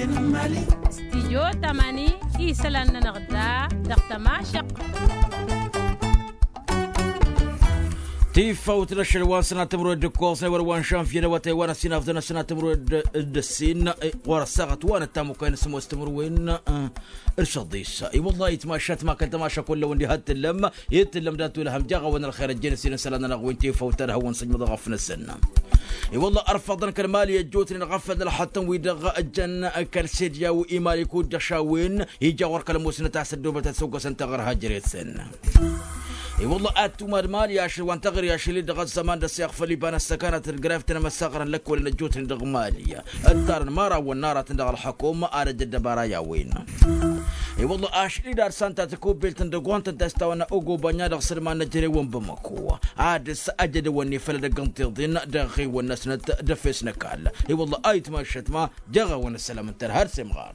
استيجو تماني إيسلان نغدا دغتما شق تيفوت الشلوان سنة تمرد كوسنا وروان شامفيون وتايوان سنة فدنا سنة تمرد السين ورساغت وانا تامو كاين سمو استمروين ارشديس اي والله يتماشات ما كنت ماشا كل وندي هات اللم يتلم داتو لهم جاغا وانا الخير الجنسين سلنا نغوين تيفوت لها ونسجم ضغفنا السنة اي والله ارفضنا كالمالي الجوتني نغفل لحتى ويدغ الجنة كالسيديا وايمالي كود دشاوين يجاور كلموسنا تاسد دوبة تسوق سنتغر هاجريت سنة اي والله اتو مال يا شلوان تغر يا شلي دغ الزمان دس يغفل بان السكانات الجرافتنا مساقرا لك ولا نجوت دغ ماليه الدار مارا والنار تندغ الحكومه ارد الدبارا يا وين اي والله اشلي دار سانتا تكوب بيلت دغون تستوانا اوغو بانيا دغ سلما نجري وان بمكو عادس اجد وني فلد قنطي ضين دغي والناس دفس نكال اي والله ايت ما شتما جغا ونسلم انت هرسي مغار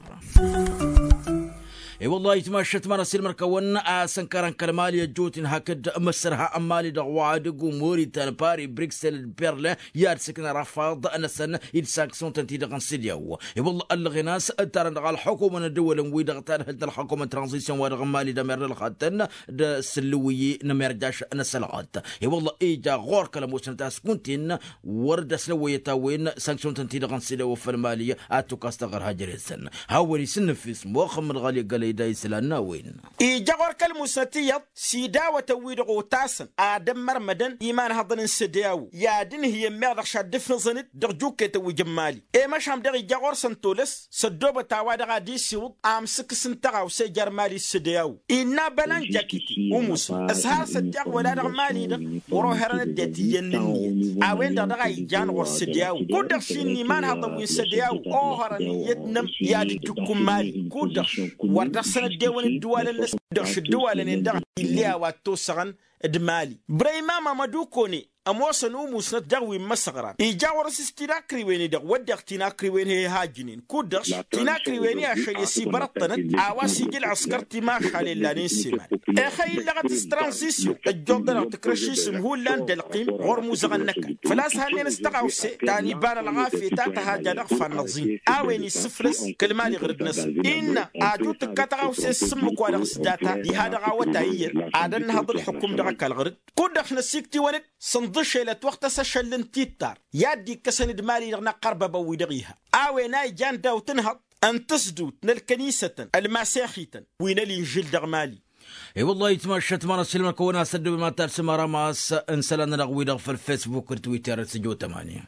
اي والله يتمشت مرة سير مركون سنكران كلمالي جوتين هكد مسرها امالي دغوادق موريتان باري بريكسل بيرلا يار سكن رفاض انا سنه يدساكسون تنتي دغن سيديو اي والله الغناس ترى دغ الحكومه الدول ويدغتان هد الحكومه ترانزيسيون ودغ مالي دمر الخاتن د سلوي نمرجاش انا سلعات اي والله ايجا غور كلموس نتاس كنتين ورد سلويتا وين سانكسون تنتي دغن سيديو في الماليه اتو كاستغر هاجر السن هاولي سن في اسمه خمر غالي قال دايس لنا وين إيجاور كالمساتيات سيدا وتويد غوتاسن آدم مرمدن إيمان هضن سدياو يادن هي ميادر شادفن زند درجوك توي جمالي إيه مشام دغي جاور سنتولس سدوبة تاواد غادي سيوط آمسك سنتغاو سيجار مالي سدياو إنا بلان جاكيتي وموسى أسهار سدياغ ولا دغمالي دغ وروهران الديتي يننيت آوين دغي جان غور سدياو كودرشين إيمان هضن وين سدياو أوهراني يتنم يادي جوكم مالي كودرش سنة ديوان الدوال الناس درش الدوال ندغ اللي واتوسغن ادمالي بريما مامدو كوني اموسن وموسنة دغوي مسغران إيجاور سيستينا كريويني دغ ودغ تينا كريوين هي هاجنين كودرش تينا كريويني عشان يسي برطنت عواسي جل عسكر تيما خالي لانين سيمان اخي لغت استرانسيسيو الجودر تكرشيسم هو لان دلقيم غرموز غنكا فلاس هاني نستغاوسي تاني بان الغافي تاتا هاجا دغفا النظيم اويني سفلس كلمالي غرد نسل إن آجو تكاتغاوسي سمك ودغس داتا دي هادا غاوتا هي آدن هاد الحكوم دغكا الغرد كودرش نسيكتي ونك ضشيلة وقت سشلن تيتار يادي كسند مالي لغنا قربة بويدغيها ناي جان داو تنهض أن تسدوت نالكنيسة المسيحية وين الإنجيل دغمالي اي والله يتمشت مرة سلمة كونا سدو بما ترسم رماس انسلنا نغوي دغ في الفيسبوك والتويتر سجو 8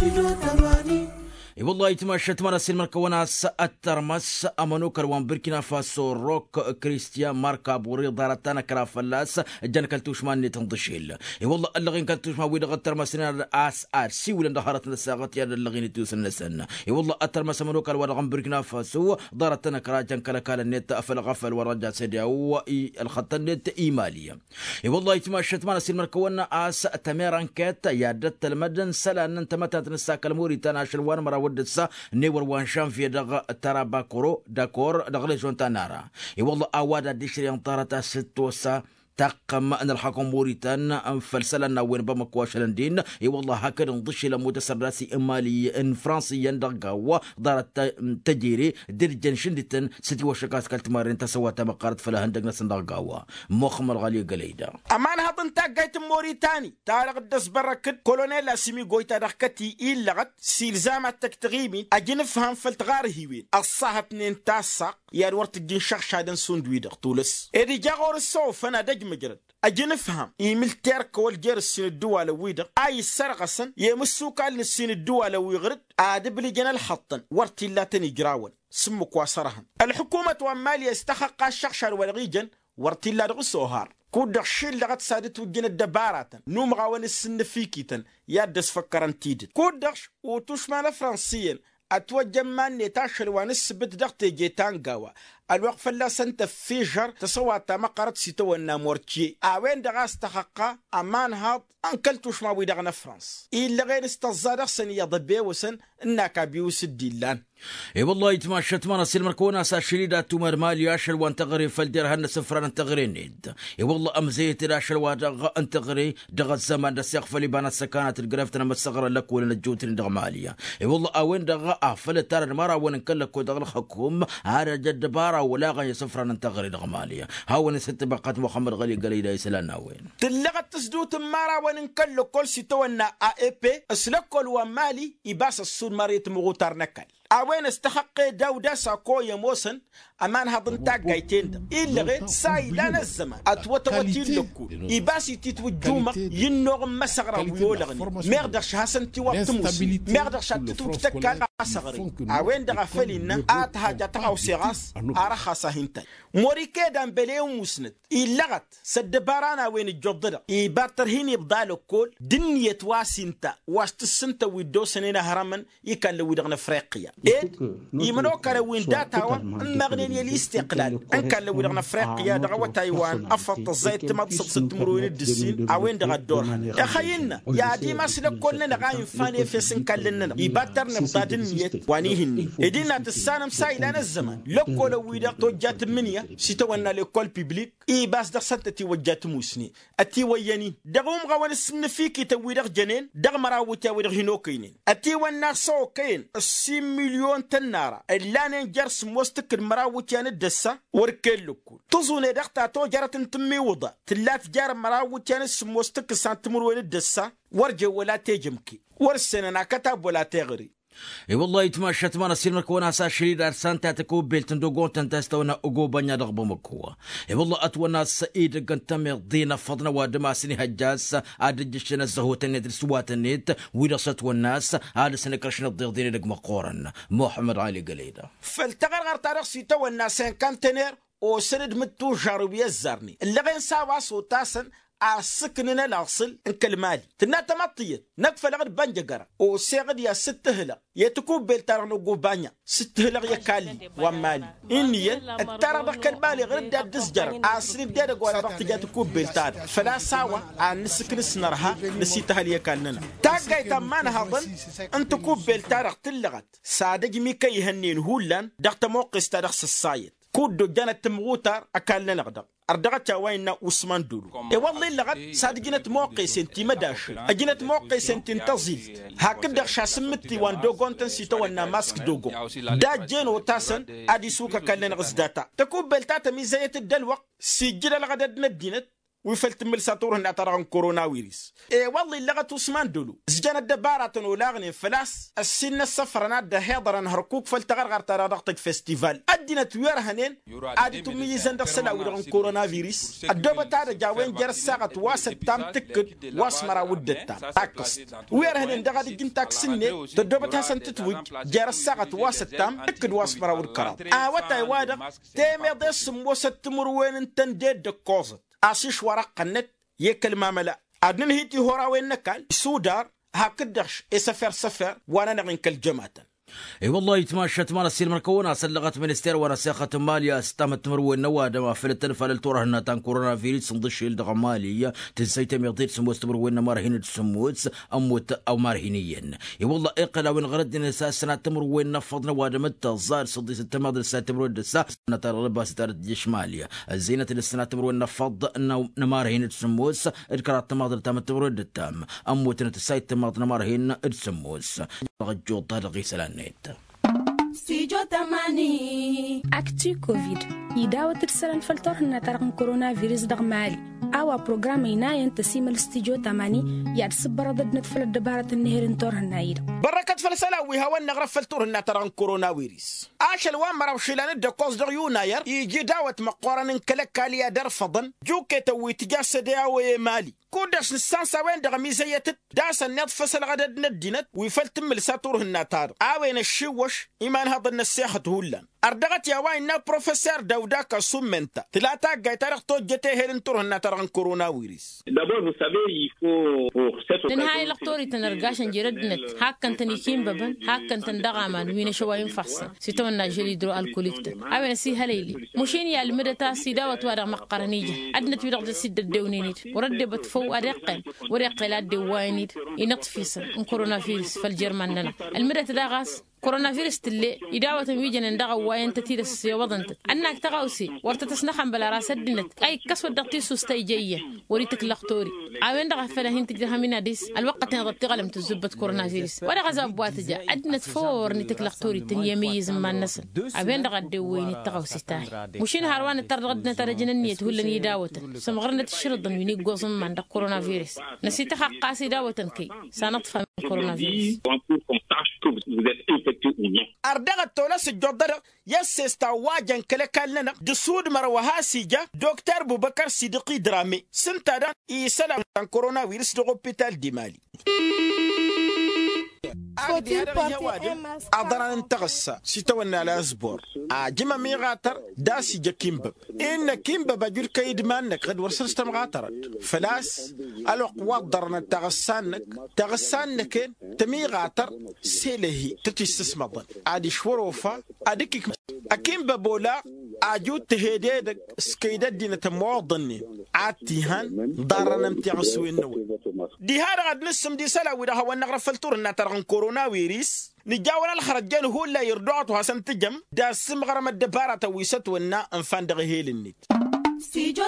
اي والله يتمشت مرة سلمة كونا الترمس امانو كروان بركينا فاسو روك كريستيان ماركا بوري دارتانا كرافلاس جان كالتوش ماني تنضشيل اي والله اللغين كالتوش ما ويدغ الترمسنا اس ار سي ولا دهرت الساغت يا اللغين توسن نسن اي والله الترمس امانو كروان بركينا فاسو دارتانا كراجان كلا النت افل غفل ورجع سديو الخط النت ايماليه اي والله يتمشت مرة سلمة كونا اس تميران كات يا دت المدن سلان انت متى تنساك الموريتانا شلوان مرة ودتسا نيور وانشان في دغ تراباكورو داكور دغلي جونتانارا اي والله اوادا ديشري انطارتا ستوسا تقم ان الحكم موريتان فلسلنا وين بمكواش لندين اي والله هكذا نضشي لمدسر راسي امالي فرنسيا دغاوا دارت تجيري درجن شندتن ستي وشكاس كالتمارين تسوات مقارت فلا هندق ناس دغاوا مخمر غالي قليدا امان هضن تاقايت موريتاني تارق الدس بركت كولونيل اسمي قويتا دخكتي إلغت سيلزامة تكتغيمي اجنفهم فلتغاره وين الصاحب نين تاسق يا ورت الدين شخشادن سوندويدغ طولس ادي جاغور الصوف انا دج مجرد اجنفهم يملتير كول جير السين الدوالة ويدغ اي سرقسن يمسوك على السين الدوالة ويغرد ادب لي جنا الحطن ورتي لا تنجراون سمك واسرهم الحكومة ومالية استحق الشخشر والغيجن ورتي لا رغسوهار كودغ شيل لغت سادت وجن الدبارات نوم غاون السن فيكيتن يادس فكرن تيدت كودغش وتشمال فرنسيين أتوجه من نتاشر ونسبت دقت جيتان قوا الوقف لا سنت فيجر تصوات ما قرت سيتو النامورتي وين دغاس تحقق امان هاد انكلتوش ما ويدغنا فرنسا الا غير استزاد سن يضبي وسن انك بيوس الديلان اي والله يتماشى تمانا سلمر كونا ساشريدا تمر مال ياشل وان تغري فالدير هن سفران انت غري نيد اي والله امزيت راشل وادغ انت غري دغ الزمان دا سيغ فلي بان السكانات الجرافتنا مسغر لك ولا نجوت دغ ماليا اي والله اوين دغ افل ترى المرا وين نكلك ودغ حكوم هذا جد بارا ولا غي سفران انت غري دغ ماليا هاون ست بقات محمد غلي قال لي سلانا وين تلغت تسدوت مرا وين نكلك كل سيتونا اي بي اسلكل ومالي يباس السود مريت مغوتر نكل اوين استحق داودا ساكو يموسن امان هضن تاع قايتين الا غير سايلان الزمان اتوتوتي لكو يباسي تتوجوما ينوغ مسغرا ويولغني ميردش هاسنتي وقتموسي ميردش تتوكتكال صغري اوين دغا فلينا اتها تاو سيغاس ارخا ساهنتي موريكي دان بليو مسند إلغت سدبارانا وين الجبضة يباتر هيني بدالو كل دنيا واسنتا واستسنتا ويدو سنينا هرمن يكال لو دغنا فريقيا يمنو كان وين داتاوا المغنين يلي استقلال ان كان لو دغنا فريقيا دغوا تايوان افط الزيت تمد ست مروين الدسين اوين دغا الدور يا خينا يا دي مسلك كلنا غاين فاني في سنكال لنا يباتر نبدا دنيا وانيهني ادينا تسانم سايلان الزمان لو لو ويدا توجات منيا سيتوانا ليكول بيبليك باس دغ سنتي وجات موسني اتي وياني دغوم غوان السن فيكي تويدغ جنين دغ مراوتا ويدغ هنوكينين اتي وانا سوكين 6 مليون تنارا اللان جرس موستك المراوتا ندسا وركلكو تظن دغتا تو جرت تمي وضع تلات جار مراوتا نسموستك سانتمر وين الدسا ورجه ولا تجمكي ورسنا كتاب ولا تغري اي والله يتماشى تمانا سيلمر كونا ساشريد ارسان تاتكو بيلتن دوغون تنتستونا اغو بانيا دغبو مكوا اي والله اتونا سعيد قنتمي ضينا فضنا وادما سني هجاس ادجشنا الزهوتن ندرسوات النت ويرصت والناس هذا سنكرشنا الضيضين دغ مقورن محمد علي قليدا فالتغرغر تاريخ سيتو الناس كانتينير او سند متو جاروبيا الزرني اللي غين ساواس وتاسن سكننا الأصل انكلمالي تنا تمطيت نكفى لغد بانجقرا وسيغد يا ستهلا يتكوب بيلتارنو قوبانيا ستهلا يا كالي ومالي إنيا التارا كالمالي غير دا دزجر عصري بدا قوالا بقت جا تكوب بيلتار فلا ساوا عن نسكن سنرها نسيتها ليا كالنا تاقاي تمان هضن انت كوب بيلتار اختلغت سادج ميكا يهنين هولان دغت موقس تارخص السايد كودو جانت تمغوتار أكالنا نغدق أردغت وين عثمان دولو والله لغد صادقينة موقع سنتي مداش أجينة موقع سنتي انتظيل هكذا شاسمتي وان دوغون تنسيتو وانا ماسك دوغو دا جين وتاسن ادي سوكا كالنا غزداتا تكون بلتاتا ميزاية الدلوق سيجينا لغد ندينت ويفلت ملساتور هنا ترى كورونا ويرس والله لغت عثمان دولو زجان الدبارة ولاغني فلاس السن السفرنا ده هيضرن هركوك فلتغرغر ترى ضغطك فيستيفال ادينا توير هنين ادي تميزن دخ سلا ودغن كورونا فيروس الدوبه تاع جاوين جر ساعه واسط تام تكد واسمرا ودتا تاكس وير هنين دغ دي جنتاك سنه الدوبه تاع سنتتوج جر ساعه واسط تام تكد واسمرا ودكرا وتا وادا تيمي دس موسط تمر وين انتندد دكوزت أسيش ورق النت يكل ماملا أدنى هيتي هورا وين نكال سودار هكدرش سفر وانا نغن كالجماعة اي والله يتماشى تمانا السيل مركونا سلغت منستير ورساخة ماليا استامت مروي النوادة ما فلتن فلتوره هنا تان كورونا فيروس نضش يلدغ ماليا تنسيت ميضيت سموس تمروي مارهين تسموس اموت او مارهينيا اي والله اقلا وين غرد نساس سنة تمروي نفض نوادة متى الظاهر صدي ست ماضي السنة تمروي الدسا سنة ربا ستارة جيش ماليا الزينة السنة تمروي نفض نمارهين تسموس ادكرات تماضي تام تمروي الدتام اموت نتسايت تماضي نمارهين تسموس غجو طارقي سلان ستيجو تماني أكتي كوفيد يداوة ترسلن فلترهن ترغن كورونا فيروس دغمالي أوا بروغرام يناين تسيم الاستيجو تماني ياد سبرا ضد نتفل الدبارة النهر انتورهن ايدا بركة فلسلاوي هوا نغرف فلترهن ترغن كورونا فيروس آشل وامرا وشيلان الدقوز در يوناير يجي داوة مقارن كاليا در فضن جوكي توي تجاس داوة مالي كودش نسانسا وين دغميزية داسا نضفصل غدد ندينت ويفلتم ملساتورهن تار آوين الشوش إيمان هذا النسيحة هولان أردغت يا وين بروفيسور داوداكا سومنتا تلاتا غايتارق تو جتي هيرن تورهن ترغن كورونا فيروس. D'abord, vous savez, il faut, pour cette لأن هاي لقطوري تنرقاش نجردنت هاكن تنيكين ببن هاكن تندغامان وين شوين فحصة ستونا جلي درو الكوليكت أبنا سي هليلي مشين يا المدتا سيدا وتوارع مقرنيجة عدنا تبيرق السيد الدونينيت ورد بتفو أرقن ورق لا دوانيت ينطفيس كورونا فيروس فالجرمان لنا المدتا داغاس كورونا فيروس اللي يداوة ويجن ندغا وين تتيرس وضنت أنك تغاوسي ورتتسنخن بلا راس الدنت أي كسوة دقتي سوستي جاية وريتك لقطوري أوين دغا فلاهين تجدها من ديس الوقت نضبط غلم تزبط كورونا فيروس ولا غزاب بواتجا عدنا تفور نتك لقطوري تنيميز ما النسل أوين دغا دوين تغاوسي تاهي مشين هاروان التردغدنا ترجننية هولني داوة سمغرنا تشرد ويني قوزم من دق كورونا فيروس نسيت حق قاسي داوة كي سنطفى كورونا فيروس أردغ التولس الجدر يسستا واجن كلا كالنا دسود مروها سيجا دكتور أبو بكر صديقي درامي سنتادا يسلم عن كورونا فيروس دو هوبيتال دي مالي أضران انتغسى ستونا على أسبور عجمة ميغاتر داسي جا كيمبب إن كيمبب أجور كيد مانك غد ورسلست مغاترت فلاس الوقوات درنا تغسانك تميغاتر سيلهي تتستسمضن عادي شوروفا عاديك أكيمبب ولا أجود تهديدك سكيدات دينا تموضني عاتيهان دارنا امتغسوين نوي دي هذا غد نسم دي سلا وده هو النغرف فلتورنا ترغن كورونا فيروس نجاونا الخرجان هو لا يردعت وحسن تجم دا سمغرم الدبارة ويست ونا انفان دغهيل النت استيجو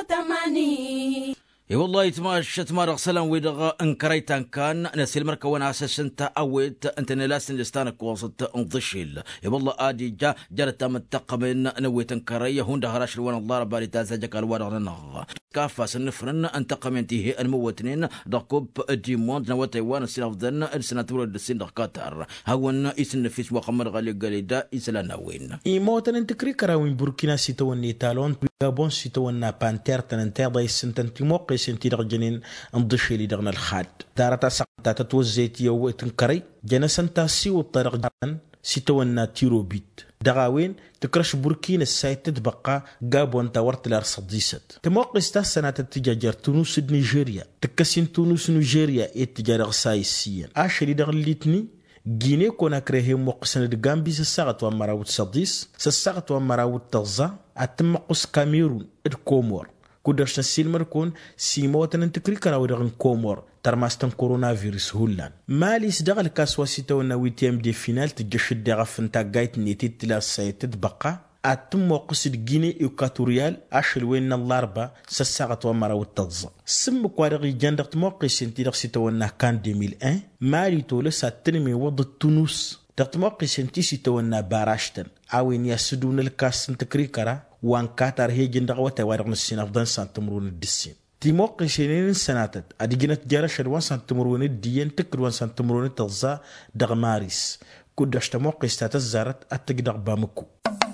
تماني اي والله يتماشت مارغ سلام ويدغ انكريتان كان نسيل مركا وانا اساس انت اويت انت نلاس لستانك وسط انضشيل اي والله ادي جرت متقمن نويت انكري هون دهراش وانا الله ربالي تازجك الوار نغ كافا سنفرن انتقمنتي الموتنين دقوب ديموند نوتي وانا سيلافدن السنه تولد السن دقاتر هون اسن فيس وقمر غالي غاليدا اسلانا وين يموتن انت كريكرا وين بوركينا سيتوني تالون غابون سيتونا بانتير تنتي ضي سنتنتي موقع سنتي دغجنين انضشي لي دغنا الخاد دارتا سقطا تتوزيتي وتنكري جنسنتا سيو الطرق جان سيتونا تيروبيت دغاوين تكرش بوركينا السايت تبقى غابون تاورت لارصديست تموقس تا سنه تتجاجر تونس نيجيريا تكسين تونس نيجيريا اتجار سايسيا اشري دغليتني جيني كوناكري هي موقسن دغامبي سساغت ومراوت صديس سساغت ومراوت تغزا اتمقس كاميرون الكومور كودرش السيلمر كون سيموتن انتكري كراو دغن كومور ترماستن كورونا فيروس هولان ماليس دغل كاسوا سيتونا ويتيام دي فينال تجشد دغفنتا غايت نيتي تلا سايت تبقى اتم قصد جيني ايكاتوريال اشل وين الاربا سساغت ومراوت تغزا سم كوارغي جندقت موقس انتي دغسيتونا كان 2001 مالي تولس اتنمي وضد تونس تقتموقي سنتيسي تونا باراشتن عوين ياسدون الكاس تكريكرا وان كاتر هي جندغوة وارغن السين أفضل سانتمرون الدسين تيموقي سنين سناتت أديجنت جارش الوان سانتمرون الدين تكر وان سانتمرون التغزا دغماريس كودش تموقي ستاتزارت أتقدغ بامكو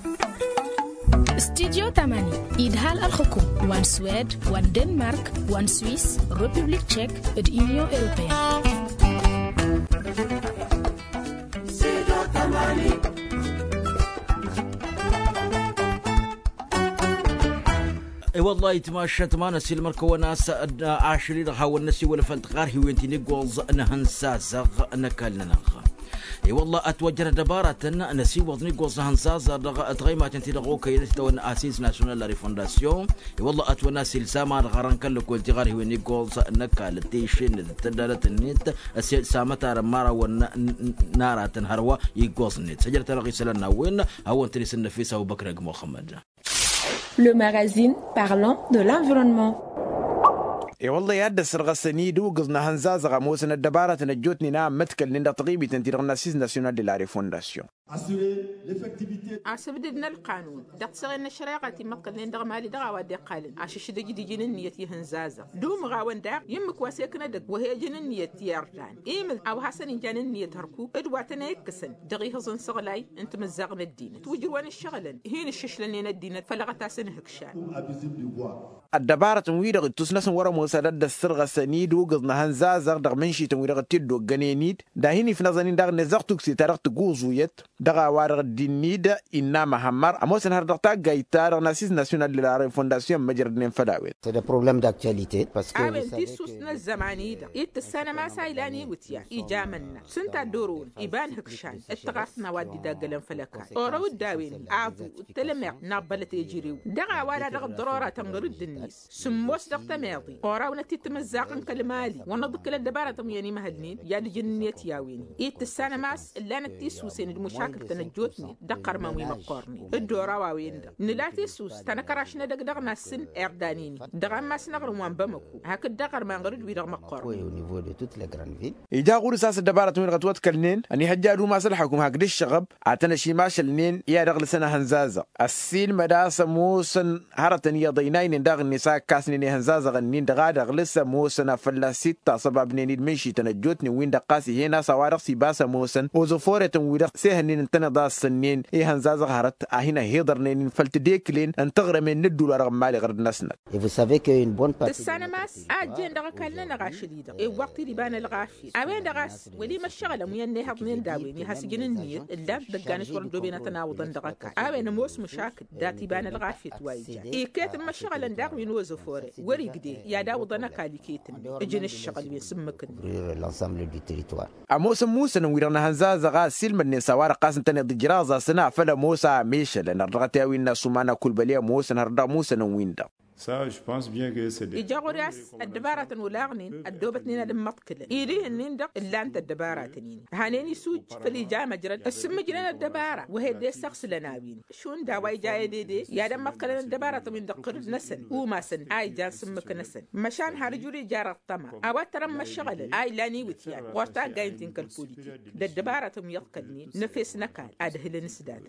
استديو تماني إدهال الخكم وان سويد وان دنمارك وان سويس ريبوبليك تشيك اليونيو إوروبيا اي والله يتماشى تمانا سي المركو ناس عاشري راه هو النسي ولا فلتقار هي وانتي نيغولز نهنسازغ نكلنا اي والله اتوجر دبارة نسي وضني غوز هنساز تغيما تنتي لغو كيدت تون اسيس ناسيونال ريفونداسيون اي والله اتونا سيلساما غران كل كل تغار هي نيغولز نكال تيشن تدلت النت سامتا رمارا ونارا تنهروا يغوز نت سجرت لغي سلنا وين هو انت نفيس ابو بكر محمد. Le magazine parlant de l'environnement. اي والله ياد سرغسني دوغزنا هنزاز غموسنا الدبارة نجوتني نعم متكل لنا تقيبي تنتير الناسيس ناسيونال دي لا ريفونداسيون عسبدنا القانون دقسغنا الشريعة مقل لندغ مالي دغا ودي قالن عشش دجي دجين النية هنزازة دوم غاون داق يمك واسيكنا دق وهي جن النية يارتان إيمل أو حسن جان النية هركو ادواتنا يكسن دغي هزن صغلاي انت مزاغنا الدين توجروان الشغلن هين الشش لنين الدين فلغتا سنهكشان الدبارة ويدغ تسنسن ورا موسى رد السرغة سنيد وقضنا هنزازر دغ منشي تنويرغ تدو غنينيد دا هيني في نظنين دغ نزاقتوك سيتارغ تقوزويت دغ وارغ دينيد إنا محمر أموسن هردغتا غايتار ناسيس ناسيونال دي لا فونداسيون مجردين فداويت C'est des problèmes d'actualité parce que عامل تيسوسنا الزمانية السنة ما سايلاني وتيا إجامنا سنتا دورون إبان هكشان اتغاثنا وادي داقلن فلكا أورو الداوين عافو التلمع نابلة يجريو دغا والا دغ الضرورة تنغرد النيس سموس دغ تماضي أورو نتي تمزاقن كالمالي ونضك للدبارة تمياني مهدنين يعني جنيت ياويني السنة ماس اللي تيسوسين المشاكل تنجوتني دقر مامي مقارني الدورة واوين دغ نلا تيسوس تنكراشنا دغ ماسن إعدانيني دغ ماس نغرموان بمكو هكذا دغر ما نغرد ويدغ مقارني au niveau de toutes les grandes villes. إذا غور ساس الدبارة من غتوت كلنين أني هجادو ما سلحكم هكذا الشغب عتنا شي ماش لنين يا دغل سنة هنزازة السين مداس موسن هرتن يضينين دغ النساء كاسنين هنزازة غنين دغا دغل موسن فلا ستة سبب نين منشي تنجوتني وين دقاسي هنا سوارق سيباسة موسن وزفورة ويدغ سهنين انتنا داس سنين إيه هنزازة هرت أهنا هيدر نين فلتديكلين أن تغرم من ندو لرغم مالي غرد نسنت. Et vous savez qu'une bonne partie السنة ماس أجين دغا كلنا نغاش ليدا إيه وقت اللي بان الغافي أوين دغاس ولي ما الشغلة ميان هضنين داويني هاسجين النير اللام دقانش ورندو بينا تناوضا دغا كاش أوين موس مشاكل داتي بان الغافي توايجا إيه كاتم ما الشغلة نداغ ينوزو فوري وري قدي يا داوضنا كالي كيتن إجين الشغل بيسمكن l'ensemble du territoire. أموسن موسن ويرنا هنزازة غا سلم النسوار قاسن تاني ضجرازة سنة فلا موسى ميشة لأن الرغتها وين سمانا كل بليا موسن هردا موسن وين دا. Ça, je pense bien que c'est des... إجاغورياس الدبارة ولاغنين الدوبتنين المطكلة إيريه النندق إلا أنت الدبارة تنين هانيني سوج فالإجا مجرد السم جنان الدبارة وهي دي سخص لناوين شون داواي جاي دي يا دم مطكلة الدبارة من دقر نسن وما سن آي جان سمك نسن مشان هارجوري جار الطمع أواترم مشغل آي لاني وتيان وارتا قاينتين كالبوليتي الدبارة يطكلنين نفس نكال أدهل نسداد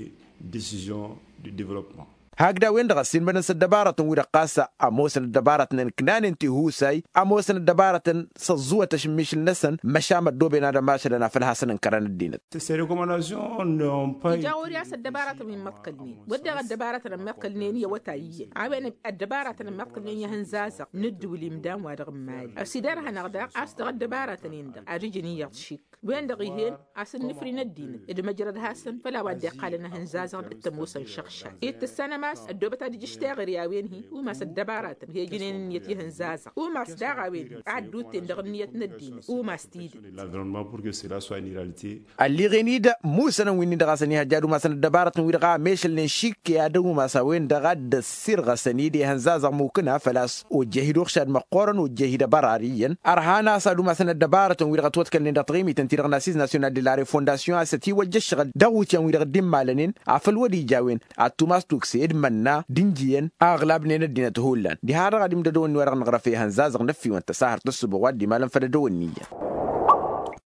décision du développement. هكذا وين دغسين بدن الدبارة ويرقاسة أموسن الدبارة كنان انتي هوساي أموسن الدبارة صزوة تشميش النسن مشام الدوبين هذا ماشي لنا في الحسن انكران الدين. Ces recommandations n'ont pas... جاورياس الدبارة من مطكلنين ودغ الدبارة من مطكلنين يوتايين عوين الدبارة من مطكلنين يهنزازق ندو الإمدام وادغ مالي أسيدارها نغداق أستغ الدبارة نيندق أريجني يغشيك وين دغيهين أسن نفرين الدين إذا مجرد هاسن فلا ودي قالنا هنزازق التموسن شخشا السنة ماس الدوبة دي جشتاغر يا وينهي وماس الدبارة هي جنين نيتي هنزازق وماس داغا وينهي عدوتين دغ نيت ندين وماس تيد l'environnement pour que cela soit une réalité. اللي غنيد موسى وين دغاسني هجادو ماس الدبارة ويرقا ميشل نشيك يا دو ماس وين دغاد السير غسنيدي هنزازق ممكنها فلاس وجهدو خشاد مقورن وجهد براريا أرهانا صادو ماس الدبارة ويرقا توتكل ندطغيمي تنتيرغ ناسيس ناسيونال دي لا ريفونداسيون أستي وجشغل دغوتيا ويرقا ديم مالنين عفل ودي جاوين التوماس توكسي منا دينجيا أغلب نين الدين تهولان دي هذا قديم دون ورق نغرفي هنزازق نفي وانت ساهر تصب وادي مالن فددو النية.